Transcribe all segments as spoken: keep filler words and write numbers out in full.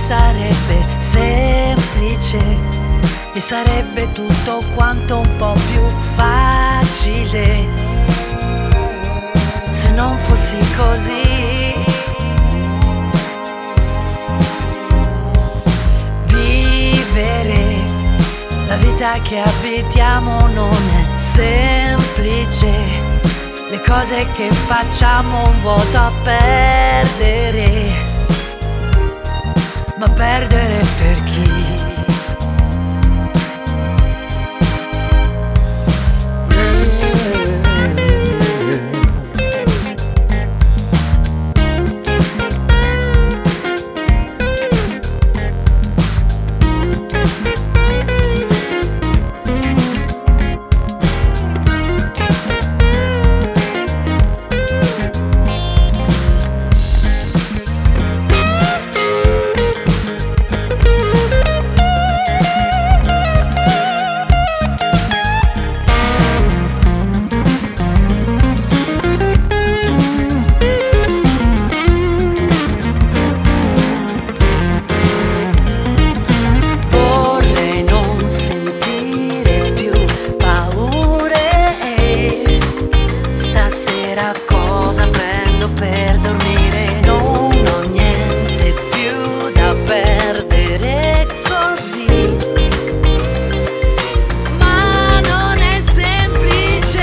sarebbe semplice e sarebbe tutto quanto un po' più facile se non fossi così. Vivere la vita che abitiamo non è semplice, le cose che facciamo un vuoto a perdere, ma perdere per chi? Cosa prendo per dormire? Non ho niente più da perdere così, ma non è semplice.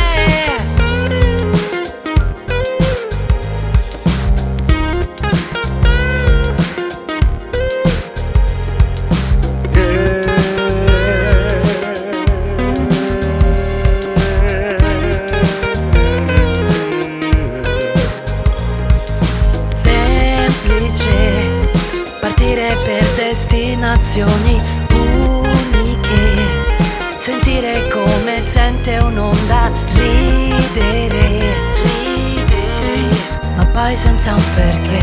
Partire per destinazioni uniche, sentire come sente un'onda, ridere, ridere, ma poi senza un perché.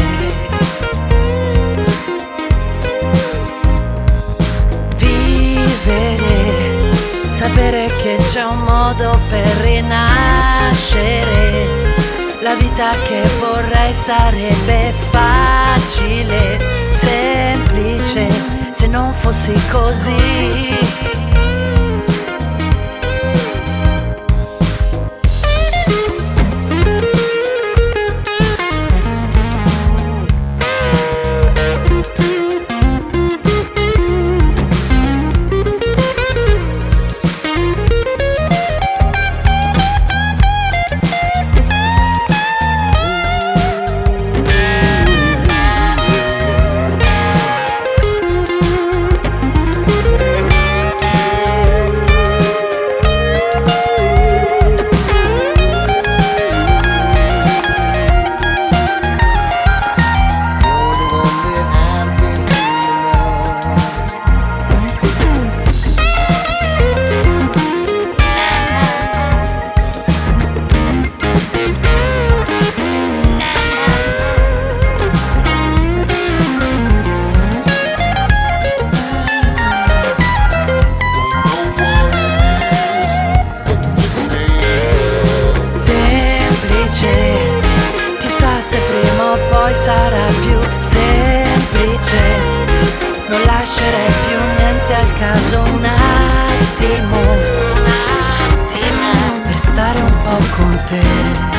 Vivere, sapere che c'è un modo per rinascere. La vita che vorrei sarebbe facile, semplice, se non fossi così. Chissà se prima o poi sarà più semplice. Non lascerei più niente al caso, un attimo, un attimo, per stare un po' con te.